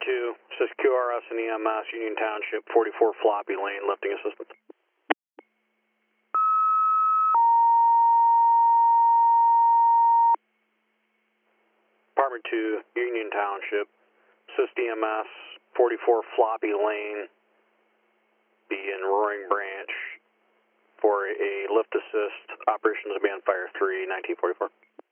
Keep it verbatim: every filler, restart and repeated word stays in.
two, this is Q R S and E M S, Union Township, forty-four Floppy Lane, lifting assistance. Department two, Union Township, assist E M S, forty-four Floppy Lane, be in Roaring Branch for a lift assist, operations band fire three, nineteen forty-four.